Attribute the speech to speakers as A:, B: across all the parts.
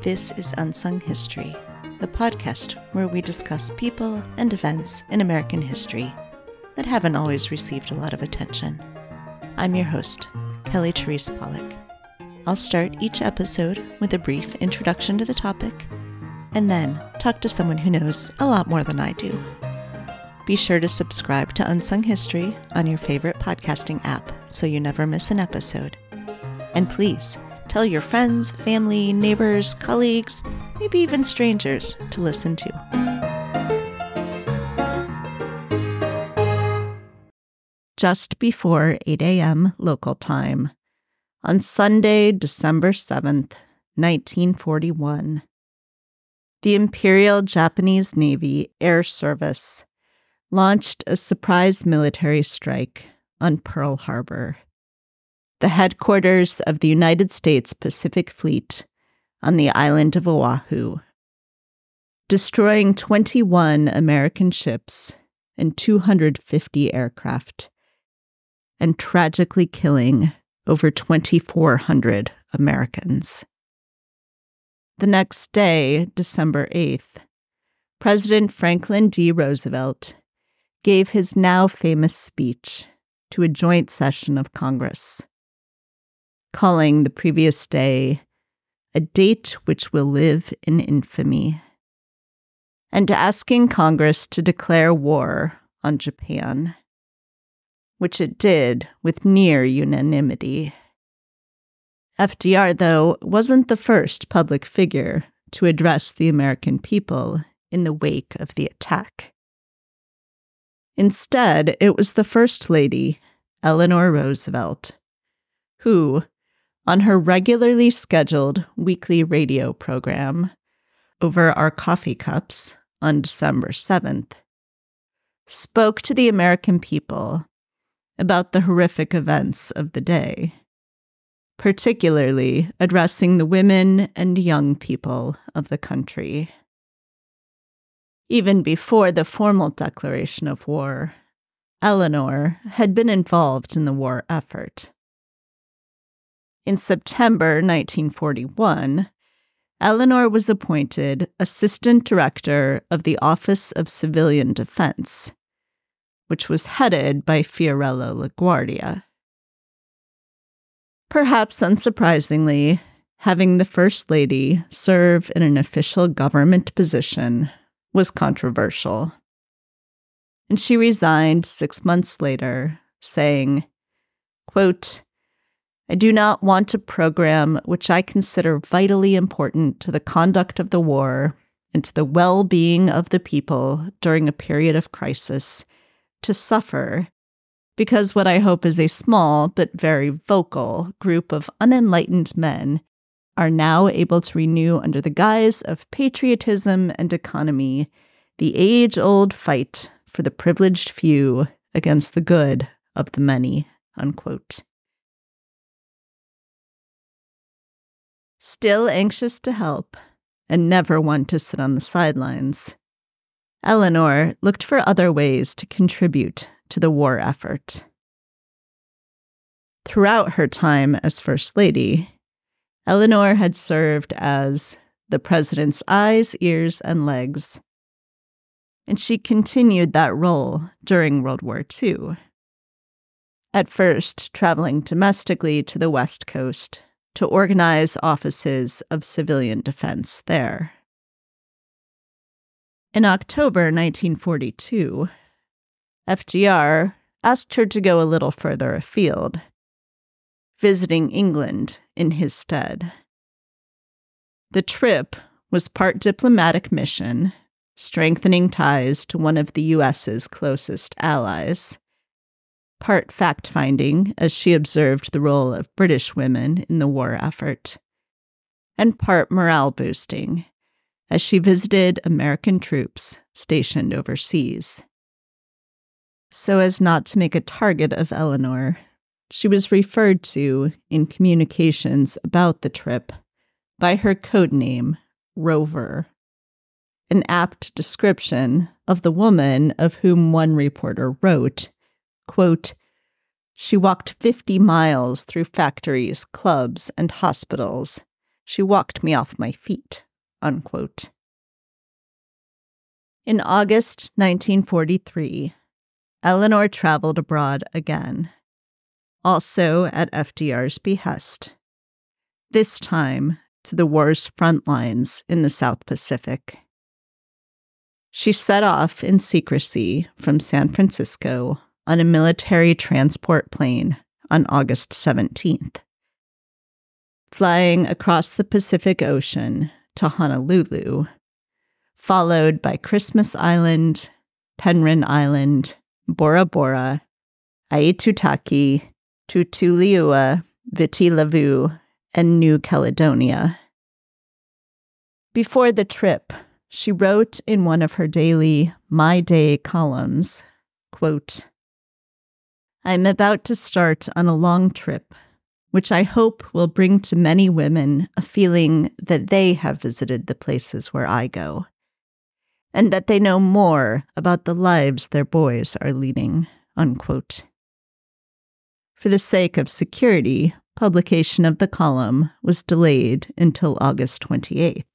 A: This is Unsung History, the podcast where we discuss people and events in American history that haven't always received a lot of attention. I'm your host, Kelly Therese Pollock. I'll start each episode with a brief introduction to the topic, and then talk to someone who knows a lot more than I do. Be sure to subscribe to Unsung History on your favorite podcasting app so you never miss an episode. And please, tell your friends, family, neighbors, colleagues, maybe even strangers to listen to. Just before 8 a.m. local time, on Sunday, December 7th, 1941, the Imperial Japanese Navy Air Service launched a surprise military strike on Pearl Harbor, the headquarters of the United States Pacific Fleet on the island of Oahu, destroying 21 American ships and 250 aircraft, and tragically killing over 2,400 Americans. The next day, December 8th, President Franklin D. Roosevelt gave his now famous speech to a joint session of Congress, calling the previous day a date which will live in infamy, and asking Congress to declare war on Japan, which it did with near unanimity. FDR, though, wasn't the first public figure to address the American people in the wake of the attack. Instead, it was the First Lady, Eleanor Roosevelt, who, on her regularly scheduled weekly radio program, Over Our Coffee Cups, on December 7th, spoke to the American people about the horrific events of the day, particularly addressing the women and young people of the country. Even before the formal declaration of war, Eleanor had been involved in the war effort. In September 1941, Eleanor was appointed Assistant Director of the Office of Civilian Defense, which was headed by Fiorello LaGuardia. Perhaps unsurprisingly, having the First Lady serve in an official government position was controversial, and she resigned 6 months later, saying, quote, "I do not want a program which I consider vitally important to the conduct of the war and to the well-being of the people during a period of crisis to suffer because what I hope is a small but very vocal group of unenlightened men are now able to renew under the guise of patriotism and economy the age-old fight for the privileged few against the good of the many," unquote. Still anxious to help, and never one to sit on the sidelines, Eleanor looked for other ways to contribute to the war effort. Throughout her time as First Lady, Eleanor had served as the president's eyes, ears, and legs, and she continued that role during World War II, at first traveling domestically to the West Coast to organize offices of civilian defense there. In October 1942, FDR asked her to go a little further afield, visiting England in his stead. The trip was part diplomatic mission, strengthening ties to one of the U.S.'s closest allies, part fact-finding as she observed the role of British women in the war effort, and part morale-boosting as she visited American troops stationed overseas. So as not to make a target of Eleanor, she was referred to in communications about the trip by her code name, Rover, an apt description of the woman of whom one reporter wrote, quote, "She walked 50 miles through factories, clubs, and hospitals, She walked me off my feet, unquote. In August 1943, Eleanor traveled abroad again, also at FDR's behest, this time to the war's front lines in the South Pacific. She set off in secrecy from San Francisco on a military transport plane on August 17th, flying across the Pacific Ocean to Honolulu, followed by Christmas Island, Penrhyn Island, Bora Bora, Aitutaki, Tutuliua, Viti Levu, and New Caledonia. Before the trip, she wrote in one of her daily My Day columns, quote, "I'm about to start on a long trip, which I hope will bring to many women a feeling that they have visited the places where I go, and that they know more about the lives their boys are leading," unquote. For the sake of security, publication of the column was delayed until August 28th.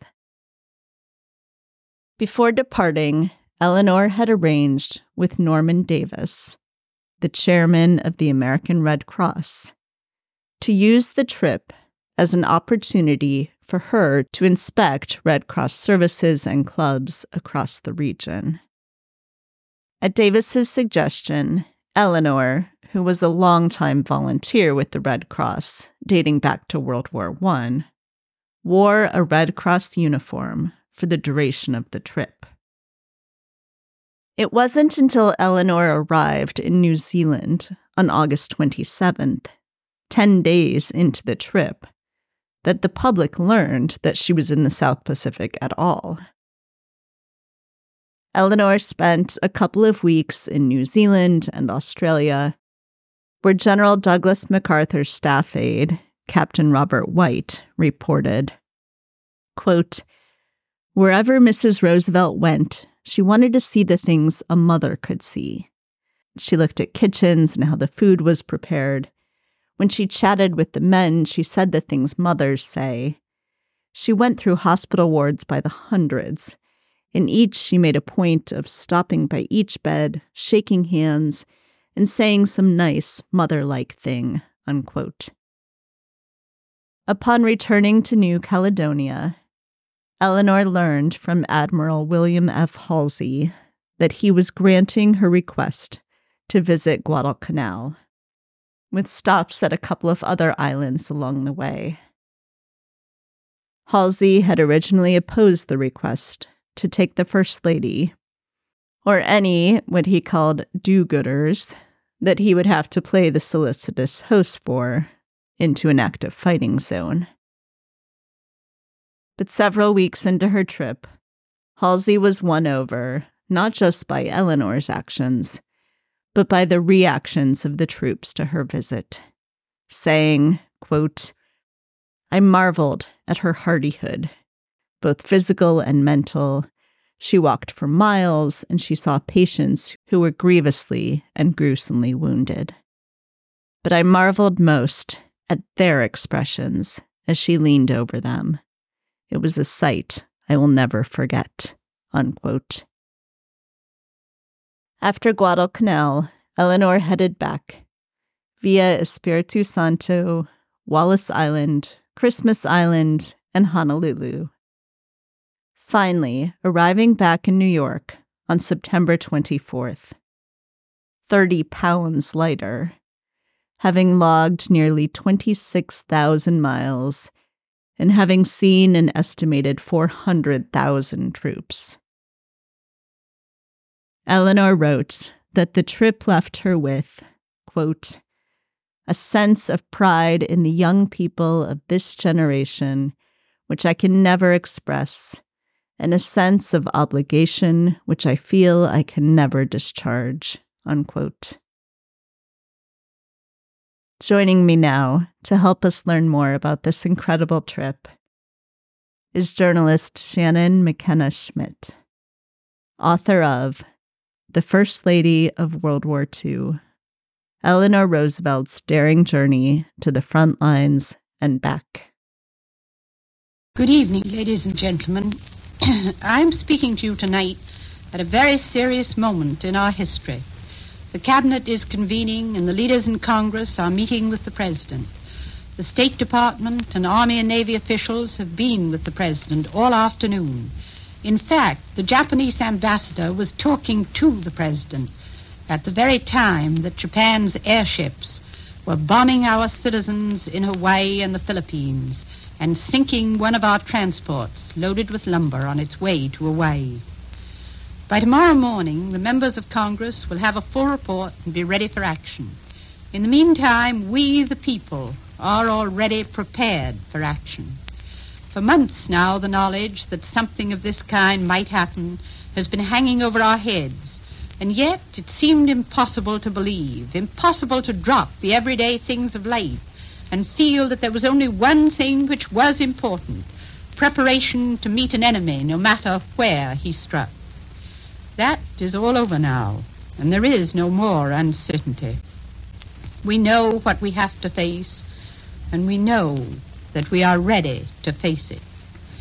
A: Before departing, Eleanor had arranged with Norman Davis, the chairman of the American Red Cross, to use the trip as an opportunity for her to inspect Red Cross services and clubs across the region. At Davis's suggestion, Eleanor, who was a longtime volunteer with the Red Cross dating back to World War I, wore a Red Cross uniform for the duration of the trip. It wasn't until Eleanor arrived in New Zealand on August 27th, 10 days into the trip, that the public learned that she was in the South Pacific at all. Eleanor spent a couple of weeks in New Zealand and Australia, where General Douglas MacArthur's staff aide, Captain Robert White, reported, quote, "Wherever Mrs. Roosevelt went, she wanted to see the things a mother could see. She looked at kitchens and how the food was prepared. When she chatted with the men, she said the things mothers say. She went through hospital wards by the hundreds. In each, she made a point of stopping by each bed, shaking hands, and saying some nice mother-like thing," unquote. Upon returning to New Caledonia, Eleanor learned from Admiral William F. Halsey that he was granting her request to visit Guadalcanal, with stops at a couple of other islands along the way. Halsey had originally opposed the request to take the First Lady, or any, what he called, do-gooders, that he would have to play the solicitous host for, into an active fighting zone. But several weeks into her trip, Halsey was won over, not just by Eleanor's actions, but by the reactions of the troops to her visit, saying, quote, "I marveled at her hardihood, both physical and mental. She walked for miles, and she saw patients who were grievously and gruesomely wounded. But I marveled most at their expressions as she leaned over them. It was a sight I will never forget," unquote. After Guadalcanal, Eleanor headed back via Espiritu Santo, Wallis Island, Christmas Island, and Honolulu, finally arriving back in New York on September 24th, 30 pounds lighter, having logged nearly 26,000 miles and having seen an estimated 400,000 troops. Eleanor wrote that the trip left her with, quote, "a sense of pride in the young people of this generation, which I can never express, and a sense of obligation which I feel I can never discharge," unquote. Joining me now to help us learn more about this incredible trip is journalist Shannon McKenna Schmidt, author of The First Lady of World War II, Eleanor Roosevelt's Daring Journey to the Front Lines and Back.
B: Good evening, ladies and gentlemen. I'm speaking to you tonight at a very serious moment in our history. The Cabinet is convening and the leaders in Congress are meeting with the President. The State Department and Army and Navy officials have been with the President all afternoon. In fact, the Japanese ambassador was talking to the President at the very time that Japan's airships were bombing our citizens in Hawaii and the Philippines and sinking one of our transports loaded with lumber on its way to Hawaii. By tomorrow morning, the members of Congress will have a full report and be ready for action. In the meantime, we, the people, are already prepared for action. For months now, the knowledge that something of this kind might happen has been hanging over our heads, and yet it seemed impossible to believe, impossible to drop the everyday things of life and feel that there was only one thing which was important: preparation to meet an enemy no matter where he struck. That is all over now, and there is no more uncertainty. We know what we have to face, and we know that we are ready to face it.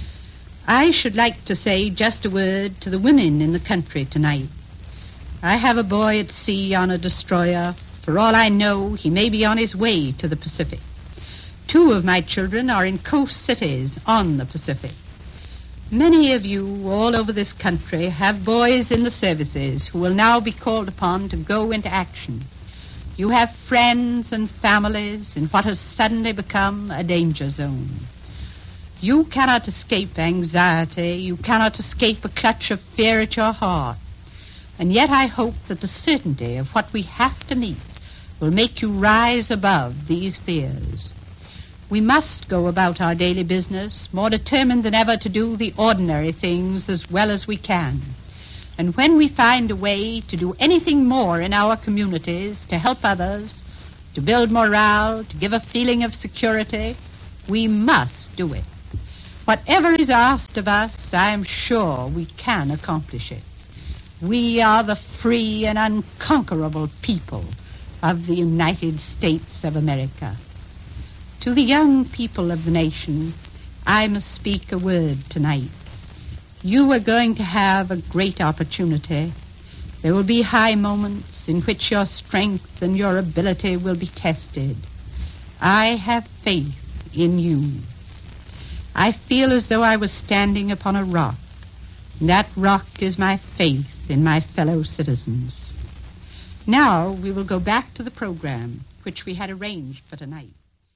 B: I should like to say just a word to the women in the country tonight. I have a boy at sea on a destroyer. For all I know, he may be on his way to the Pacific. 2 of my children are in coast cities on the Pacific. Many of you all over this country have boys in the services who will now be called upon to go into action. You have friends and families in what has suddenly become a danger zone. You cannot escape anxiety. You cannot escape a clutch of fear at your heart. And yet I hope that the certainty of what we have to meet will make you rise above these fears. We must go about our daily business more determined than ever to do the ordinary things as well as we can. And when we find a way to do anything more in our communities, to help others, to build morale, to give a feeling of security, we must do it. Whatever is asked of us, I am sure we can accomplish it. We are the free and unconquerable people of the United States of America. To the young people of the nation, I must speak a word tonight. You are going to have a great opportunity. There will be high moments in which your strength and your ability will be tested. I have faith in you. I feel as though I was standing upon a rock. That rock is my faith in my fellow citizens. Now we will go back to the program which we had arranged for tonight.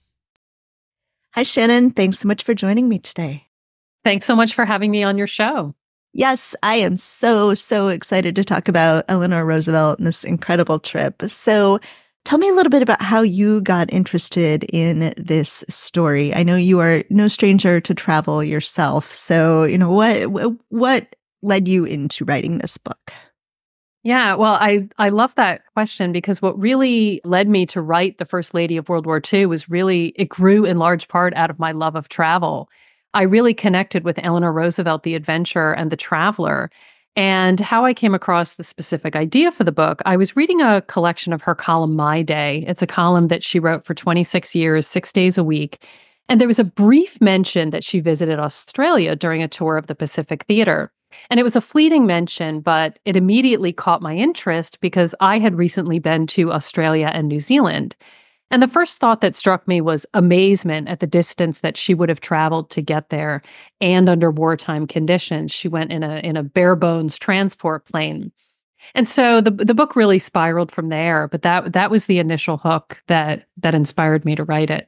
A: Hi, Shannon. Thanks so much for joining me today.
C: Thanks so much for having me on your show.
A: Yes, I am so excited to talk about Eleanor Roosevelt and this incredible trip. So tell me a little bit about how you got interested in this story. I know you are no stranger to travel yourself. So, what led you into writing this book?
C: Yeah, well, I love that question because what really led me to write The First Lady of World War II was it grew in large part out of my love of travel. I really connected with Eleanor Roosevelt, the adventurer and the traveler. And how I came across the specific idea for the book, I was reading a collection of her column, My Day. It's a column that she wrote for 26 years, 6 days a week. And there was a brief mention that she visited Australia during a tour of the Pacific Theater. And it was a fleeting mention, but it immediately caught my interest because I had recently been to Australia and New Zealand. And the first thought that struck me was amazement at the distance that she would have traveled to get there and under wartime conditions. She went in a bare bones transport plane. And so the book really spiraled from there, but that was the initial hook that inspired me to write it.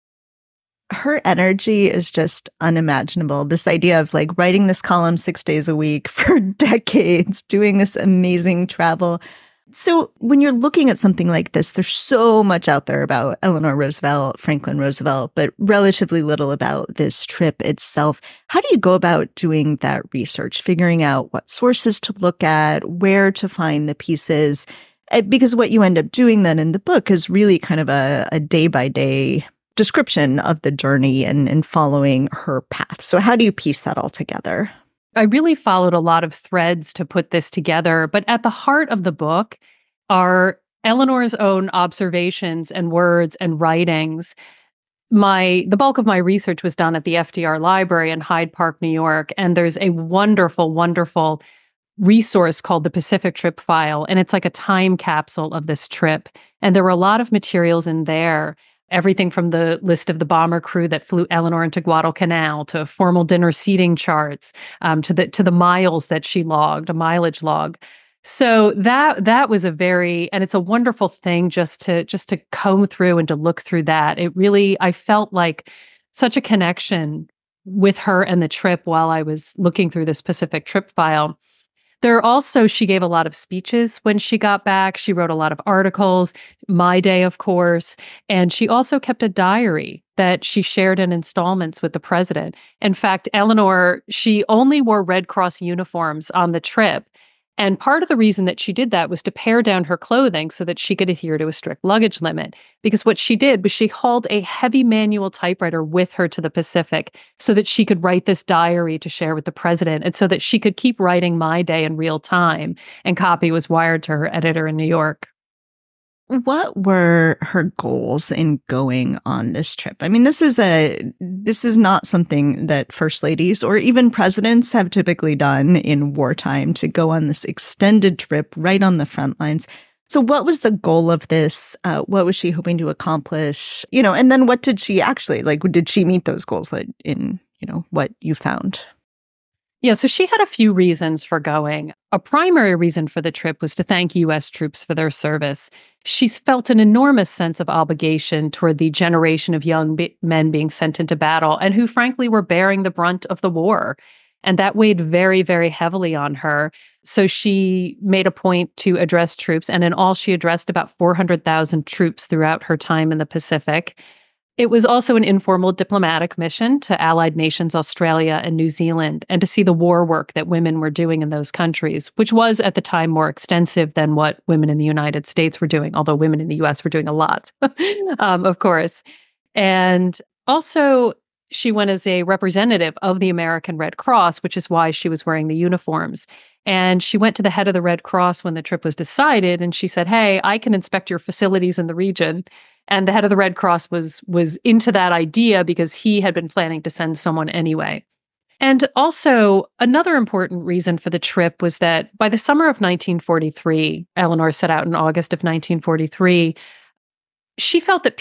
A: Her energy is just unimaginable. This idea of writing this column 6 days a week for decades, doing this amazing travel. So when you're looking at something like this, there's so much out there about Eleanor Roosevelt, Franklin Roosevelt, but relatively little about this trip itself. How do you go about doing that research, figuring out what sources to look at, where to find the pieces? Because what you end up doing then in the book is really kind of a day-by-day description of the journey and following her path. So how do you piece that all together?
C: I really followed a lot of threads to put this together, but at the heart of the book are Eleanor's own observations and words and writings the bulk of my research was done at the FDR Library in Hyde Park, New York, and there's a wonderful, wonderful resource called the Pacific Trip File, and it's like a time capsule of this trip. And there were a lot of materials in there, everything from the list of the bomber crew that flew Eleanor into Guadalcanal to formal dinner seating charts, to the miles that she logged, a mileage log. So that was and it's a wonderful thing just to comb through and to look through that. It really, I felt like such a connection with her and the trip while I was looking through this Pacific Trip File. She gave a lot of speeches when she got back. She wrote a lot of articles, My Day, of course. And she also kept a diary that she shared in installments with the president. In fact, Eleanor, she only wore Red Cross uniforms on the trip. And part of the reason that she did that was to pare down her clothing so that she could adhere to a strict luggage limit. Because what she did was she hauled a heavy manual typewriter with her to the Pacific so that she could write this diary to share with the president and so that she could keep writing My Day in real time. And copy was wired to her editor in New York.
A: What were her goals in going on this trip? I mean, this is not something that first ladies or even presidents have typically done in wartime, to go on this extended trip right on the front lines. So what was the goal of this? What was she hoping to accomplish? And then what did she actually, did she meet those goals in what you found?
C: Yeah, so she had a few reasons for going. A primary reason for the trip was to thank U.S. troops for their service. She's felt an enormous sense of obligation toward the generation of young men being sent into battle and who, frankly, were bearing the brunt of the war. And that weighed very, very heavily on her. So she made a point to address troops. And in all, she addressed about 400,000 troops throughout her time in the Pacific. It was also an informal diplomatic mission to allied nations, Australia and New Zealand, and to see the war work that women were doing in those countries, which was at the time more extensive than what women in the United States were doing, although women in the US were doing a lot, of course. And also, she went as a representative of the American Red Cross, which is why she was wearing the uniforms. And she went to the head of the Red Cross when the trip was decided, and she said, "Hey, I can inspect your facilities in the region." And the head of the Red Cross was into that idea because he had been planning to send someone anyway. And also, another important reason for the trip was that by the summer of 1943, Eleanor set out in August of 1943, she felt that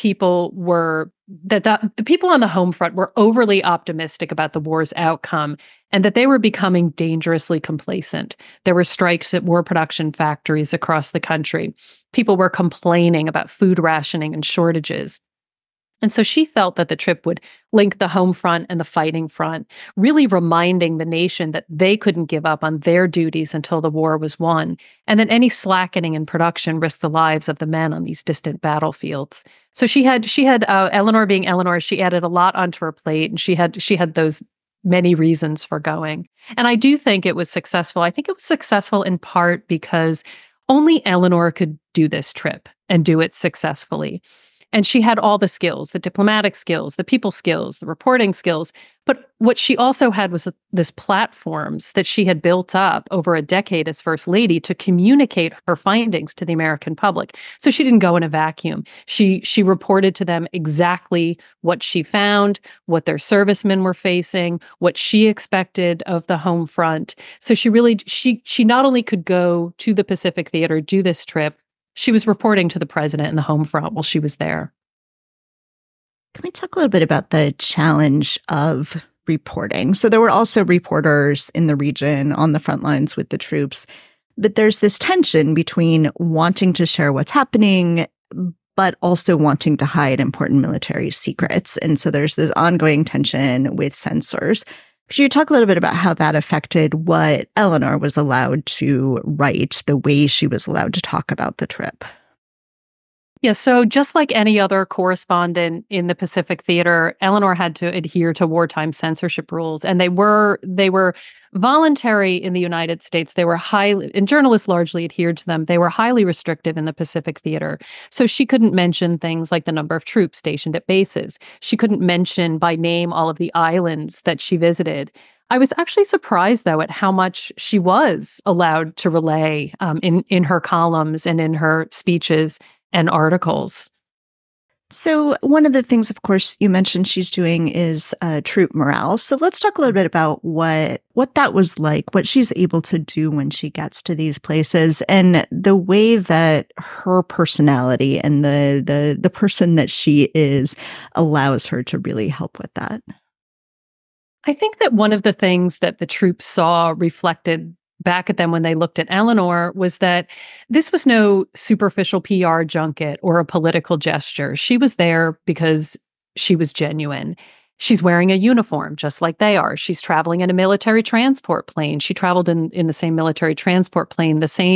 C: the people on the home front were overly optimistic about the war's outcome and that they were becoming dangerously complacent. There were strikes at war production factories across the country. People were complaining about food rationing and shortages. And so she felt that the trip would link the home front and the fighting front, really reminding the nation that they couldn't give up on their duties until the war was won, and that any slackening in production risked the lives of the men on these distant battlefields. So she had Eleanor being Eleanor, she added a lot onto her plate, and she had those many reasons for going. And I do think it was successful. I think it was successful in part because only Eleanor could do this trip and do it successfully. And she had all the skills, the diplomatic skills, the people skills, the reporting skills. But what she also had was this platforms that she had built up over a decade as First Lady to communicate her findings to the American public. So she didn't go in a vacuum. She reported to them exactly what she found, what their servicemen were facing, what she expected of the home front. So she not only could go to the Pacific Theater, do this trip, she was reporting to the president in the home front while she was there.
A: Can we talk a little bit about the challenge of reporting? So there were also reporters in the region on the front lines with the troops, but there's this tension between wanting to share what's happening, but also wanting to hide important military secrets. And so there's this ongoing tension with censors. Could you talk a little bit about how that affected what Eleanor was allowed to write, the way she was allowed to talk about the trip?
C: Yeah, so just like any other correspondent in the Pacific Theater, Eleanor had to adhere to wartime censorship rules, and they were voluntary in the United States. They were and journalists largely adhered to them. They were highly restrictive in the Pacific Theater. So she couldn't mention things like the number of troops stationed at bases. She couldn't mention by name all of the islands that she visited. I was actually surprised, though, at how much she was allowed to relay in her columns and in her speeches and articles.
A: So one of the things, of course, you mentioned she's doing is troop morale. So let's talk a little bit about what that was like, what she's able to do when she gets to these places, and the way that her personality and the person that she is allows her to really help with that.
C: I think that one of the things that the troops saw reflected back at them when they looked at Eleanor was that this was no superficial PR junket or a political gesture. She was there because she was genuine. She's wearing a uniform just like they are. She's traveling in a military transport plane. She traveled in the same military transport plane,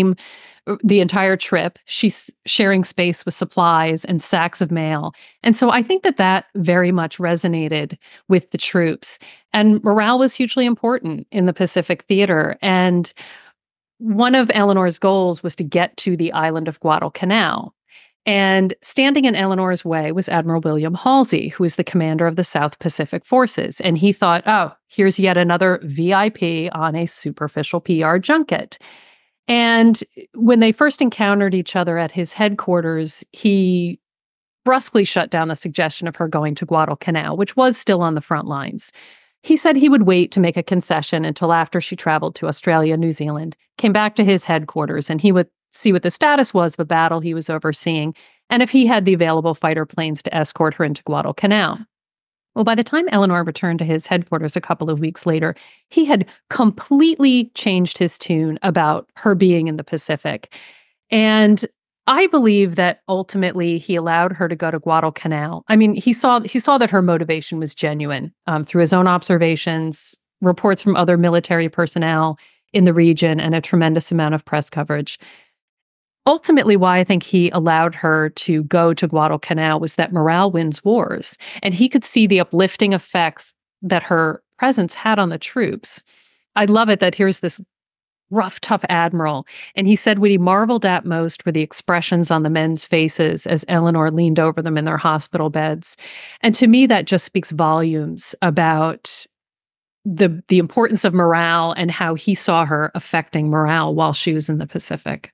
C: the entire trip. She's sharing space with supplies and sacks of mail. And so I think that very much resonated with the troops. And morale was hugely important in the Pacific Theater. And one of Eleanor's goals was to get to the island of Guadalcanal. And standing in Eleanor's way was Admiral William Halsey, who was the commander of the South Pacific Forces. And he thought, oh, here's yet another VIP on a superficial PR junket. And when they first encountered each other at his headquarters, he brusquely shut down the suggestion of her going to Guadalcanal, which was still on the front lines. He said he would wait to make a concession until after she traveled to Australia, New Zealand, came back to his headquarters, and he would see what the status was of a battle he was overseeing, and if he had the available fighter planes to escort her into Guadalcanal. Well, by the time Eleanor returned to his headquarters a couple of weeks later, he had completely changed his tune about her being in the Pacific. And I believe that ultimately he allowed her to go to Guadalcanal. I mean, he saw that her motivation was genuine through his own observations, reports from other military personnel in the region, and a tremendous amount of press coverage. Ultimately, why I think he allowed her to go to Guadalcanal was that morale wins wars, and he could see the uplifting effects that her presence had on the troops. I love it that here's this rough, tough admiral, and he said what he marveled at most were the expressions on the men's faces as Eleanor leaned over them in their hospital beds. And to me, that just speaks volumes about the importance of morale and how he saw her affecting morale while she was in the Pacific.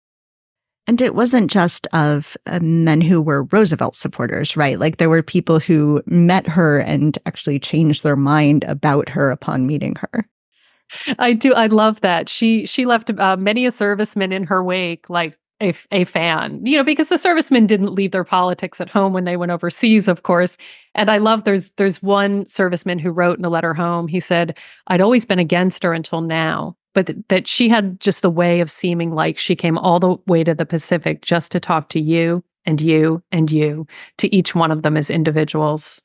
A: And it wasn't just of men who were Roosevelt supporters, right? Like there were people who met her and actually changed their mind about her upon meeting her.
C: I do. I love that. She left many a serviceman in her wake, like a fan, because the servicemen didn't leave their politics at home when they went overseas, of course. And I love there's one serviceman who wrote in a letter home, he said, I'd always been against her until now, but that she had just the way of seeming like she came all the way to the Pacific just to talk to you and you and you, to each one of them as individuals.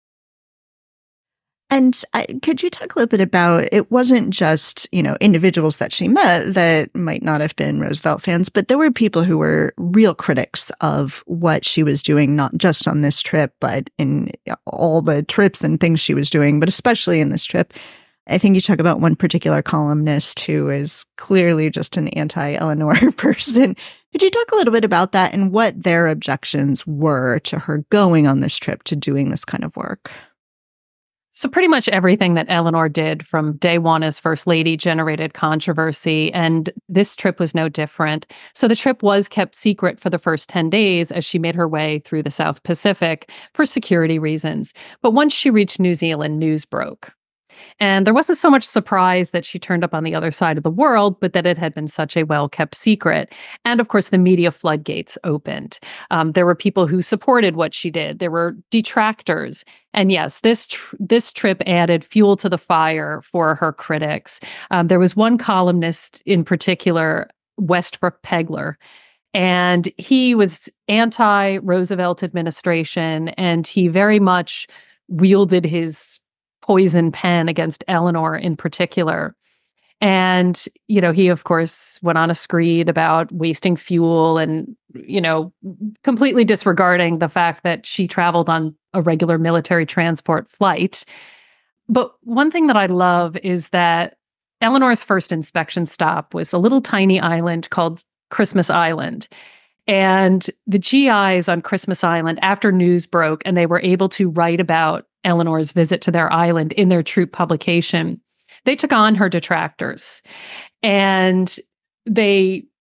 A: And could you talk a little bit about, it wasn't just, individuals that she met that might not have been Roosevelt fans, but there were people who were real critics of what she was doing, not just on this trip, but in all the trips and things she was doing, but especially in this trip. I think you talk about one particular columnist who is clearly just an anti-Eleanor person. Could you talk a little bit about that and what their objections were to her going on this trip to doing this kind of work?
C: So pretty much everything that Eleanor did from day one as First Lady generated controversy, and this trip was no different. So the trip was kept secret for the first 10 days as she made her way through the South Pacific for security reasons. But once she reached New Zealand, news broke. And there wasn't so much surprise that she turned up on the other side of the world, but that it had been such a well-kept secret. And of course, the media floodgates opened. There were people who supported what she did. There were detractors. And yes, this trip added fuel to the fire for her critics. There was one columnist in particular, Westbrook Pegler, and he was anti-Roosevelt administration, and he very much wielded his poison pen against Eleanor in particular. And, he, of course, went on a screed about wasting fuel and, completely disregarding the fact that she traveled on a regular military transport flight. But one thing that I love is that Eleanor's first inspection stop was a little tiny island called Christmas Island. And the GIs on Christmas Island, after news broke and they were able to write about Eleanor's visit to their island in their troop publication, they took on her detractors. And they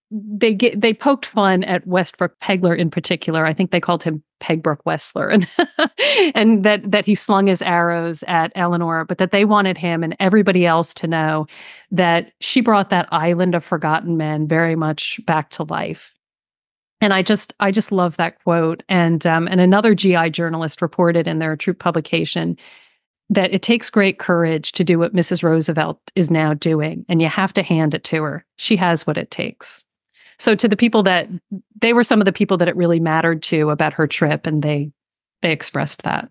C: they poked fun at Westbrook Pegler in particular. I think they called him Pegbrook Wessler, and and that he slung his arrows at Eleanor, but that they wanted him and everybody else to know that she brought that island of forgotten men very much back to life. And I just love that quote. And another GI journalist reported in their troop publication that it takes great courage to do what Mrs. Roosevelt is now doing, and you have to hand it to her. She has what it takes. So to the people they were some of the people that it really mattered to about her trip, and they expressed that.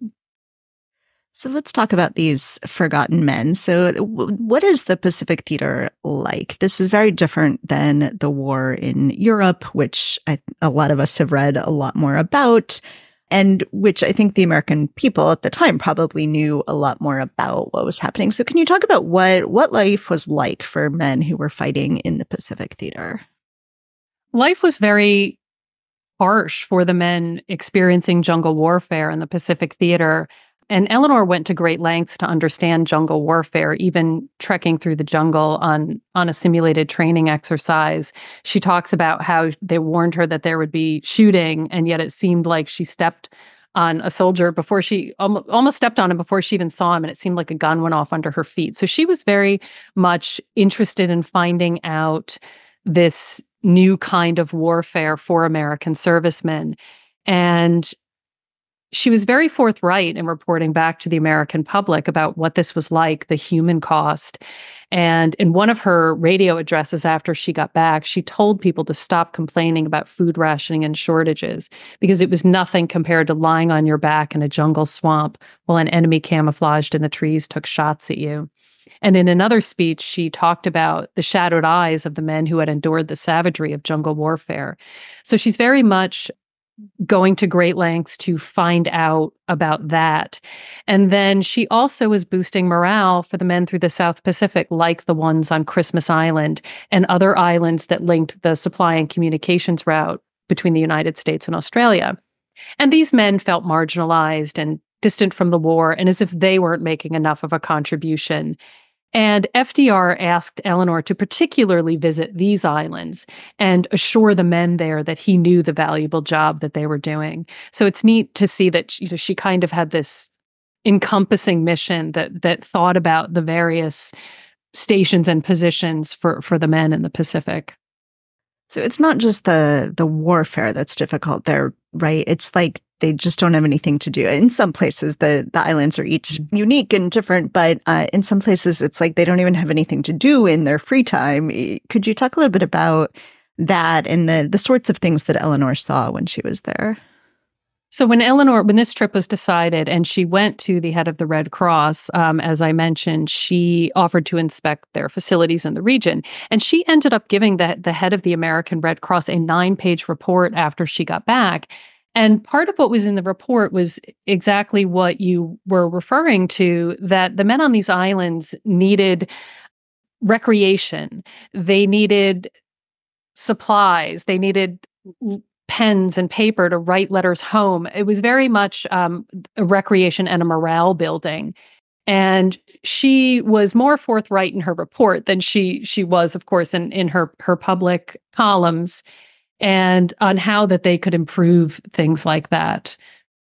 A: So let's talk about these forgotten men. So what is the Pacific Theater like? This is very different than the war in Europe, which a lot of us have read a lot more about, and which I think the American people at the time probably knew a lot more about what was happening. So can you talk about what life was like for men who were fighting in the Pacific Theater?
C: Life was very harsh for the men experiencing jungle warfare in the Pacific Theater. And Eleanor went to great lengths to understand jungle warfare, even trekking through the jungle on a simulated training exercise. She talks about how they warned her that there would be shooting, and yet it seemed like she stepped on a soldier before she almost stepped on him before she even saw him, and it seemed like a gun went off under her feet. So she was very much interested in finding out this new kind of warfare for American servicemen. And she was very forthright in reporting back to the American public about what this was like, the human cost. And in one of her radio addresses after she got back, she told people to stop complaining about food rationing and shortages because it was nothing compared to lying on your back in a jungle swamp while an enemy camouflaged in the trees took shots at you. And in another speech, she talked about the shadowed eyes of the men who had endured the savagery of jungle warfare. So she's very much going to great lengths to find out about that. And then she also was boosting morale for the men through the South Pacific, like the ones on Christmas Island and other islands that linked the supply and communications route between the United States and Australia. And these men felt marginalized and distant from the war, and as if they weren't making enough of a contribution. And FDR asked Eleanor to particularly visit these islands and assure the men there that he knew the valuable job that they were doing. So it's neat to see that she kind of had this encompassing mission that thought about the various stations and positions for the men in the Pacific.
A: So it's not just the warfare that's difficult there, right? It's like they just don't have anything to do. In some places, the islands are each unique and different, but in some places, it's like they don't even have anything to do in their free time. Could you talk a little bit about that and the sorts of things that Eleanor saw when she was there?
C: So when this trip was decided and she went to the head of the Red Cross, as I mentioned, she offered to inspect their facilities in the region. And she ended up giving the head of the American Red Cross a 9-page report after she got back. And part of what was in the report was exactly what you were referring to, that the men on these islands needed recreation. They needed supplies. They needed pens and paper to write letters home. It was very much a recreation and a morale building. And she was more forthright in her report than she was, of course, in her public columns, and on how that they could improve things like that.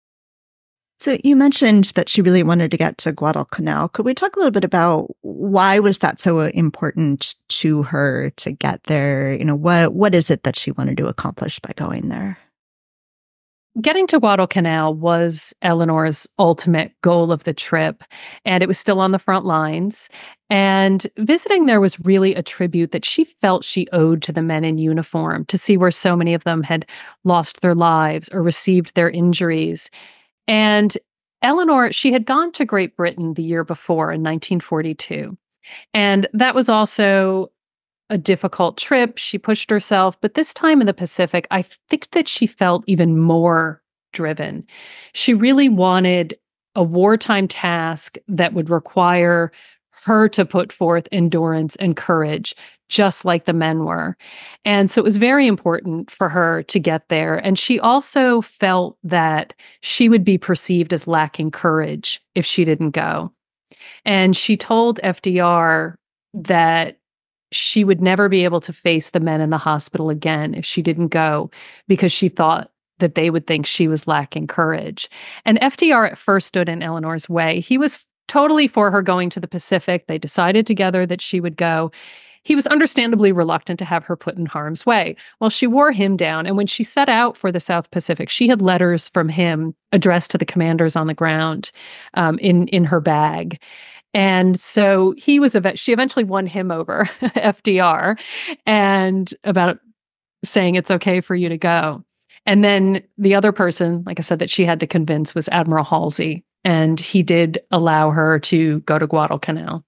A: So you mentioned that she really wanted to get to Guadalcanal. Could we talk a little bit about why was that so important to her to get there? What is it that she wanted to accomplish by going there?
C: Getting to Guadalcanal was Eleanor's ultimate goal of the trip, and it was still on the front lines. And visiting there was really a tribute that she felt she owed to the men in uniform, to see where so many of them had lost their lives or received their injuries. And Eleanor, she had gone to Great Britain the year before in 1942. And that was also a difficult trip. She pushed herself, but this time in the Pacific, I think that she felt even more driven. She really wanted a wartime task that would require her to put forth endurance and courage, just like the men were. And so it was very important for her to get there. And she also felt that she would be perceived as lacking courage if she didn't go. And she told FDR that she would never be able to face the men in the hospital again if she didn't go, because she thought that they would think she was lacking courage. And FDR at first stood in Eleanor's way. He was totally for her going to the Pacific. They decided together that she would go. He was understandably reluctant to have her put in harm's way. Well, she wore him down. And when she set out for the South Pacific, she had letters from him addressed to the commanders on the ground in her bag. And so she eventually won him over, FDR, and about saying it's okay for you to go. And then the other person, like I said, that she had to convince was Admiral Halsey. And he did allow her to go to Guadalcanal.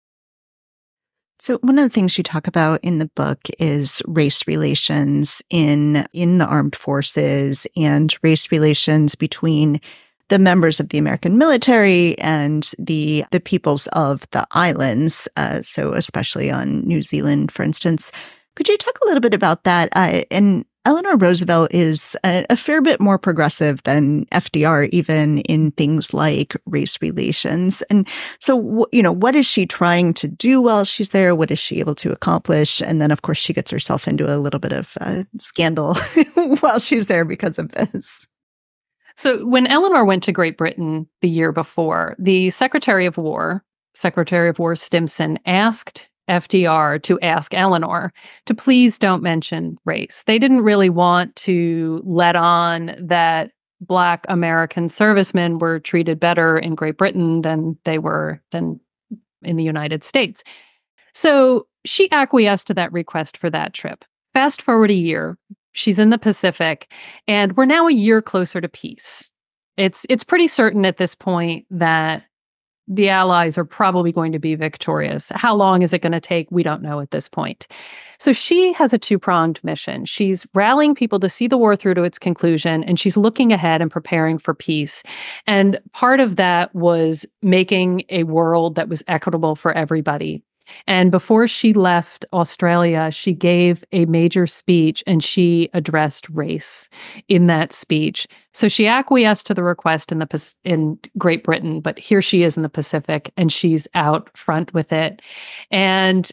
A: So one of the things you talk about in the book is race relations in the armed forces and race relations between the members of the American military and the peoples of the islands, so especially on New Zealand, for instance. Could you talk a little bit about that? And Eleanor Roosevelt is a fair bit more progressive than FDR, even in things like race relations. And so, what is she trying to do while she's there? What is she able to accomplish? And then, of course, she gets herself into a little bit of scandal while she's there because of this.
C: So when Eleanor went to Great Britain the year before, the Secretary of War Stimson, asked FDR to ask Eleanor to please don't mention race. They didn't really want to let on that Black American servicemen were treated better in Great Britain than in the United States. So she acquiesced to that request for that trip. Fast forward a year, she's in the Pacific, and we're now a year closer to peace. It's pretty certain at this point that the Allies are probably going to be victorious. How long is it going to take? We don't know at this point. So she has a two-pronged mission. She's rallying people to see the war through to its conclusion, and she's looking ahead and preparing for peace. And part of that was making a world that was equitable for everybody. And before she left Australia, she gave a major speech and she addressed race in that speech. So she acquiesced to the request in Great Britain, but here she is in the Pacific and she's out front with it. And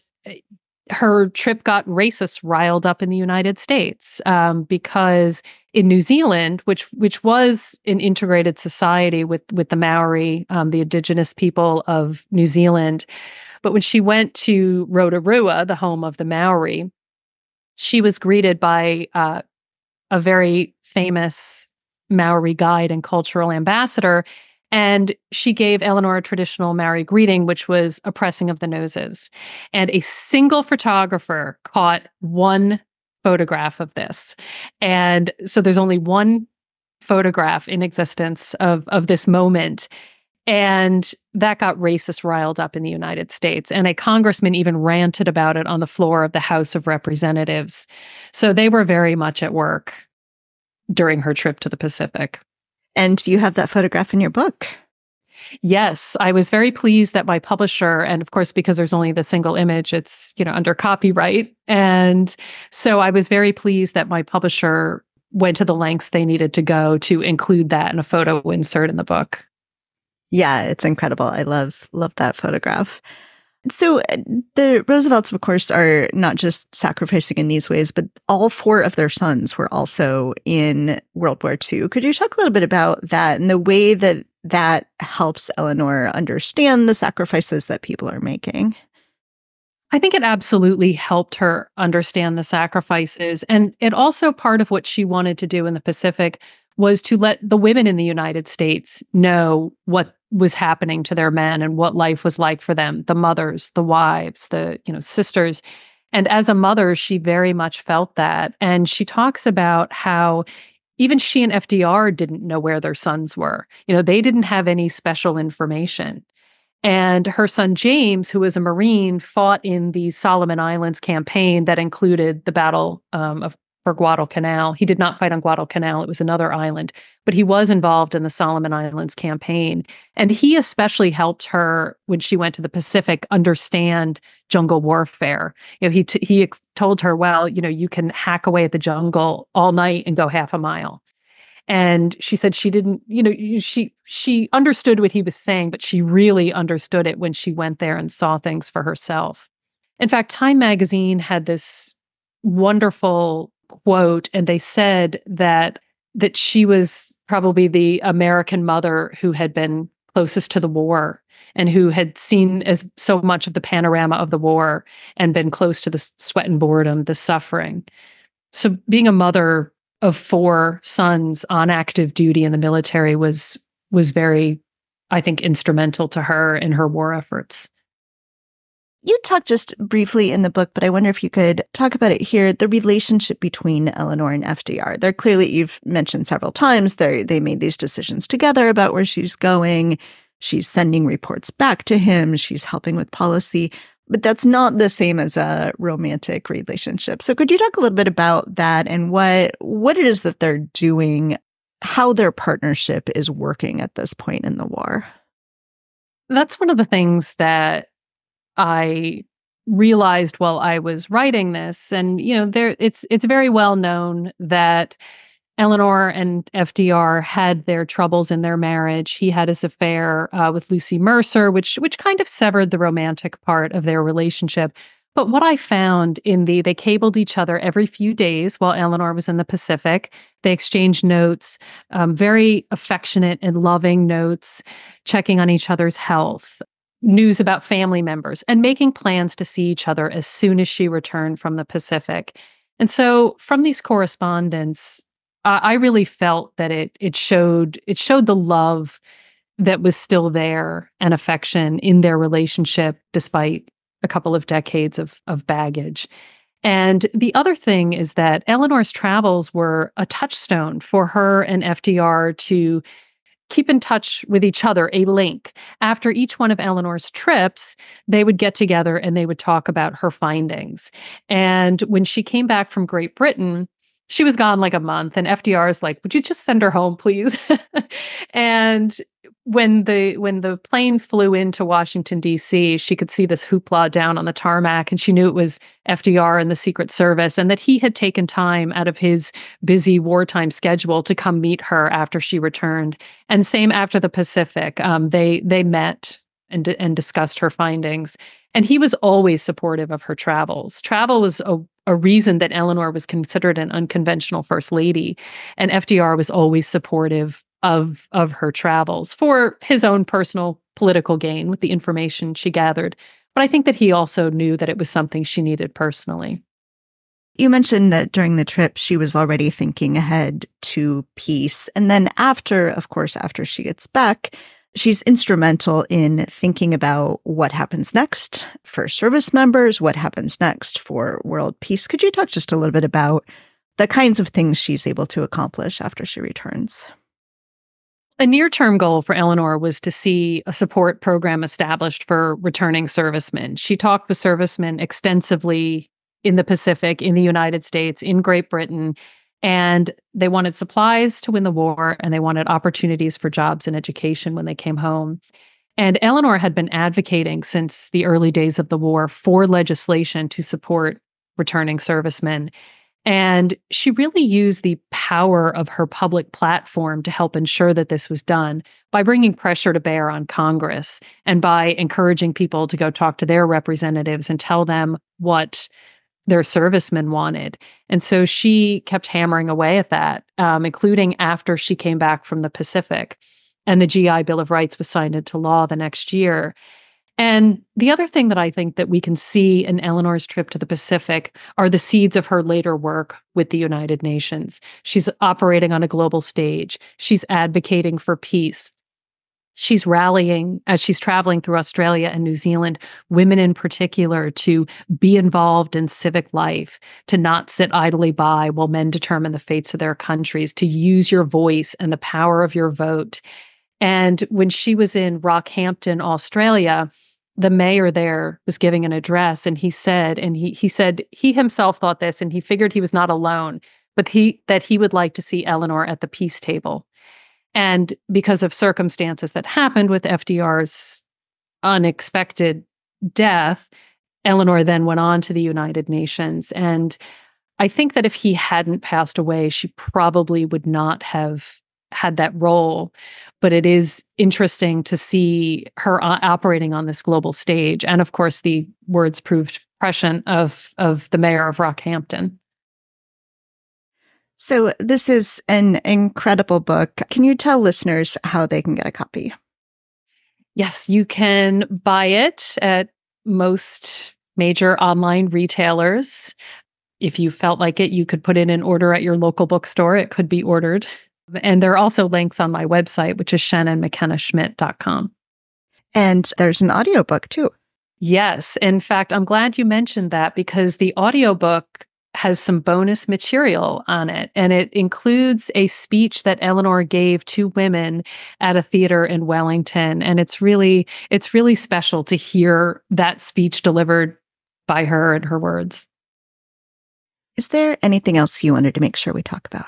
C: her trip got racists riled up in the United States because in New Zealand, which was an integrated society with the Maori, the indigenous people of New Zealand. But when she went to Rotorua, the home of the Maori, she was greeted by a very famous Maori guide and cultural ambassador. And she gave Eleanor a traditional Maori greeting, which was a pressing of the noses. And a single photographer caught one photograph of this. And so there's only one photograph in existence of this moment. And that got racists riled up in the United States. And a congressman even ranted about it on the floor of the House of Representatives. So they were very much at work during her trip to the Pacific.
A: And you have that photograph in your book.
C: Yes, I was very pleased that my publisher, and of course, because there's only the single image, it's under copyright. And so I was very pleased that my publisher went to the lengths they needed to go to include that in a photo insert in the book.
A: Yeah, it's incredible. I love that photograph. So the Roosevelts, of course, are not just sacrificing in these ways, but all four of their sons were also in World War II. Could you talk a little bit about that and the way that helps Eleanor understand the sacrifices that people are making?
C: I think it absolutely helped her understand the sacrifices. And it also part of what she wanted to do in the Pacific was to let the women in the United States know what was happening to their men and what life was like for them, the mothers, the wives, the sisters. And as a mother, she very much felt that. And she talks about how even she and FDR didn't know where their sons were. They didn't have any special information. And her son, James, who was a Marine, fought in the Solomon Islands campaign that included the Battle for Guadalcanal. He did not fight on Guadalcanal. It was another island, but he was involved in the Solomon Islands campaign. And he especially helped her when she went to the Pacific understand jungle warfare. He told her, well, you can hack away at the jungle all night and go half a mile. And she said she didn't, she understood what he was saying, but she really understood it when she went there and saw things for herself. In fact, Time magazine had this wonderful quote, and they said that she was probably the American mother who had been closest to the war and who had seen as so much of the panorama of the war and been close to the sweat and boredom, the suffering. So being a mother of 4 sons on active duty in the military was very, I think, instrumental to her in her war efforts.
A: You talked just briefly in the book, but I wonder if you could talk about it here, the relationship between Eleanor and FDR. They're clearly, you've mentioned several times, they made these decisions together about where she's going. She's sending reports back to him. She's helping with policy. But that's not the same as a romantic relationship. So could you talk a little bit about that and what it is that they're doing, how their partnership is working at this point in the war?
C: That's one of the things that I realized while I was writing this. And, it's very well known that Eleanor and FDR had their troubles in their marriage. He had his affair with Lucy Mercer, which kind of severed the romantic part of their relationship. But what I found they cabled each other every few days while Eleanor was in the Pacific. They exchanged notes, very affectionate and loving notes, checking on each other's health, news about family members, and making plans to see each other as soon as she returned from the Pacific. And so from these correspondence, I really felt that it showed the love that was still there and affection in their relationship despite a couple of decades of baggage. And the other thing is that Eleanor's travels were a touchstone for her and FDR to keep in touch with each other, a link. After each one of Eleanor's trips, they would get together and they would talk about her findings. And when she came back from Great Britain, she was gone like a month, and FDR is like, "Would you just send her home, please?" And when the plane flew into Washington, D.C., she could see this hoopla down on the tarmac, and she knew it was FDR and the Secret Service, and that he had taken time out of his busy wartime schedule to come meet her after she returned. And same after the Pacific. They met and discussed her findings. And he was always supportive of her travels. Travel was a reason that Eleanor was considered an unconventional first lady, and FDR was always supportive of her travels for his own personal political gain with the information she gathered. But I think that he also knew that it was something she needed personally.
A: You mentioned that during the trip, she was already thinking ahead to peace. And then after she gets back, she's instrumental in thinking about what happens next for service members, what happens next for world peace. Could you talk just a little bit about the kinds of things she's able to accomplish after she returns?
C: A near-term goal for Eleanor was to see a support program established for returning servicemen. She talked with servicemen extensively in the Pacific, in the United States, in Great Britain, and they wanted supplies to win the war, and they wanted opportunities for jobs and education when they came home. And Eleanor had been advocating since the early days of the war for legislation to support returning servicemen. And she really used the power of her public platform to help ensure that this was done by bringing pressure to bear on Congress and by encouraging people to go talk to their representatives and tell them what their servicemen wanted. And so she kept hammering away at that, including after she came back from the Pacific. And the GI Bill of Rights was signed into law the next year. And the other thing that I think that we can see in Eleanor's trip to the Pacific are the seeds of her later work with the United Nations. She's operating on a global stage. She's advocating for peace. She's rallying, as she's traveling through Australia and New Zealand, women in particular to be involved in civic life, to not sit idly by while men determine the fates of their countries, to use your voice and the power of your vote. And when she was in Rockhampton, Australia, the mayor there was giving an address, and he said he himself thought this, and he figured he was not alone, but that he would like to see Eleanor at the peace table. And because of circumstances that happened with FDR's unexpected death, Eleanor then went on to the United Nations. And I think that if he hadn't passed away, she probably would not have had that role. But it is interesting to see her operating on this global stage. And of course, the words proved prescient of the mayor of Rockhampton.
A: So this is an incredible book. Can you tell listeners how they can get a copy?
C: Yes, you can buy it at most major online retailers. If you felt like it, you could put in an order at your local bookstore. It could be ordered. And there are also links on my website, which is shannonmckennaschmidt.com.
A: And there's an audiobook too.
C: Yes. In fact, I'm glad you mentioned that because the audiobook has some bonus material on it. And it includes a speech that Eleanor gave to women at a theater in Wellington. And it's really special to hear that speech delivered by her and her words.
A: Is there anything else you wanted to make sure we talk about?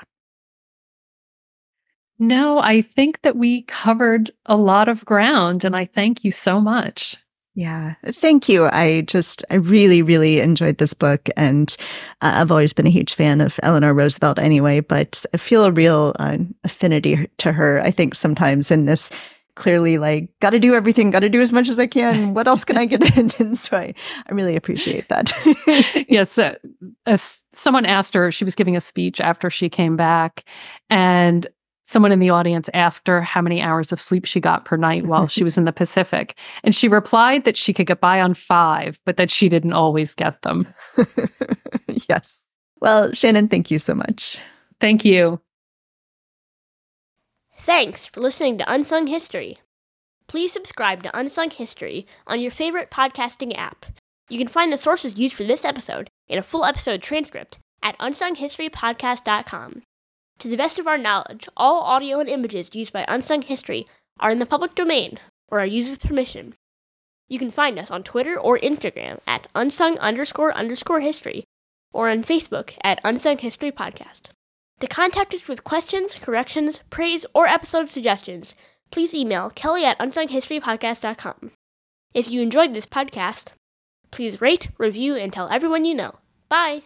C: No, I think that we covered a lot of ground, and I thank you so much.
A: Yeah, thank you. I really, really enjoyed this book, and I've always been a huge fan of Eleanor Roosevelt anyway, but I feel a real affinity to her, I think, sometimes in this clearly like, got to do everything, got to do as much as I can. What else can I get in? And so I really appreciate that.
C: Yes. As someone asked her, she was giving a speech after she came back, and someone in the audience asked her how many hours of sleep she got per night while she was in the Pacific. And she replied that she could get by on 5, but that she didn't always get them.
A: Yes. Well, Shannon, thank you so much.
C: Thank you.
D: Thanks for listening to Unsung History. Please subscribe to Unsung History on your favorite podcasting app. You can find the sources used for this episode in a full episode transcript at unsunghistorypodcast.com. To the best of our knowledge, all audio and images used by Unsung History are in the public domain or are used with permission. You can find us on Twitter or Instagram at unsung__history or on Facebook at Unsung History Podcast. To contact us with questions, corrections, praise, or episode suggestions, please email Kelly at unsunghistorypodcast.com. If you enjoyed this podcast, please rate, review, and tell everyone you know. Bye!